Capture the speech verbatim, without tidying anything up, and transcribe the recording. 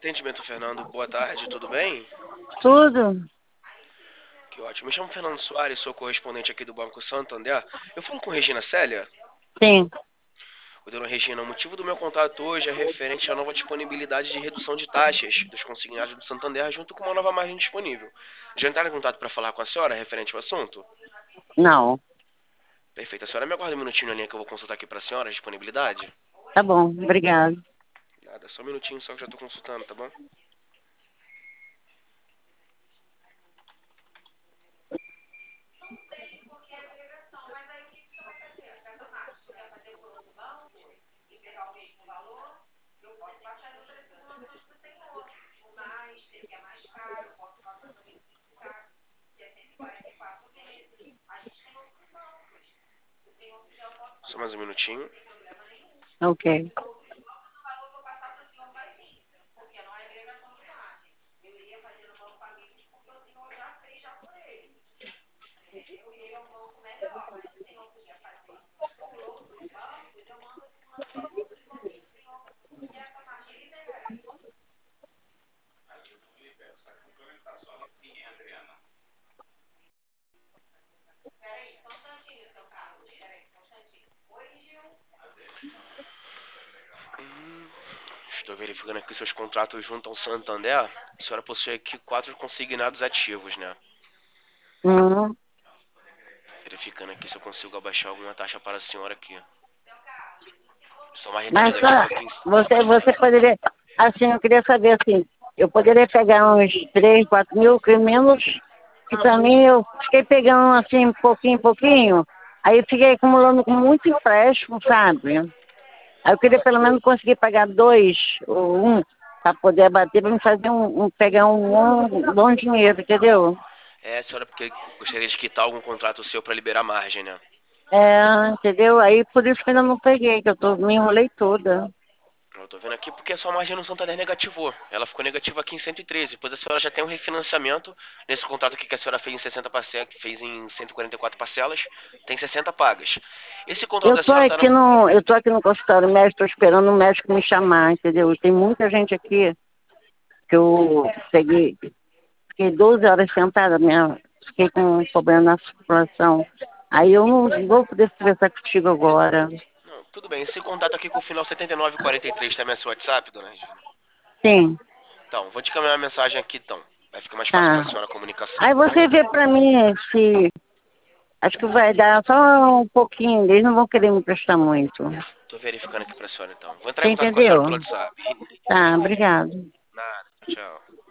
Atendimento, Fernando. Boa tarde, tudo bem? Tudo? Que ótimo. Me chamo Fernando Soares, sou correspondente aqui do Banco Santander. Eu falo com Regina Célia. Sim. Ô, dona Regina, o motivo do meu contato hoje é referente à nova disponibilidade de redução de taxas dos consignados do Santander junto com uma nova margem disponível. Já entraram em contato para falar com a senhora referente ao assunto? Não. Perfeito. A senhora me aguarda um minutinho na linha que eu vou consultar aqui para a senhora a disponibilidade? Tá bom, obrigado. Nada, só um minutinho só que eu já estou consultando, tá bom? Só mais um minutinho. Ok. Hum, Estou verificando aqui seus contratos junto ao Santander. A senhora possui aqui quatro consignados ativos, né? Hum. Verificando aqui se eu consigo abaixar alguma taxa para a senhora aqui. Só uma renda Mas só, negativa aqui em... você, você poderia, assim, eu queria saber assim, eu poderia pegar uns três, quatro mil, que menos, que pra mim eu fiquei pegando assim, pouquinho, pouquinho, aí eu fiquei acumulando com muito empréstimo, sabe? Aí eu queria pelo menos conseguir pagar dois ou um, para poder abater, para me fazer um, um- pegar um bom, bom dinheiro, entendeu? É, senhora, porque gostaria de quitar algum contrato seu para liberar margem, né? É, entendeu? Aí por isso que eu ainda não peguei, que eu tô, me enrolei toda. Eu tô vendo aqui porque a sua margem no Santander negativou. Ela ficou negativa aqui em cento e treze. Depois a senhora já tem um refinanciamento nesse contrato aqui que a senhora fez em sessenta parcelas, fez em cento e quarenta e quatro parcelas, tem sessenta pagas. Esse contrato Eu da tô senhora tá aqui no... no, eu tô aqui no consultório médico, tô esperando o médico me chamar, entendeu? Tem muita gente aqui que eu peguei, fiquei doze horas sentada, minha, fiquei com um problema na circulação. Aí eu não vou poder conversar contigo agora. Não, tudo bem. Esse contato aqui com o final setenta e nove quarenta e três também é seu WhatsApp, dona Regina? Sim, Então, vou te caminhar uma mensagem aqui então. Vai ficar mais fácil pra tá. senhora a comunicação. Aí você vê pra mim se, acho que vai dar só um pouquinho, eles não vão querer me prestar muito. Tô verificando aqui pra senhora então. Vou entrar Você em contato com a senhora entendeu? pelo WhatsApp. Tá, obrigado. Nada, tchau.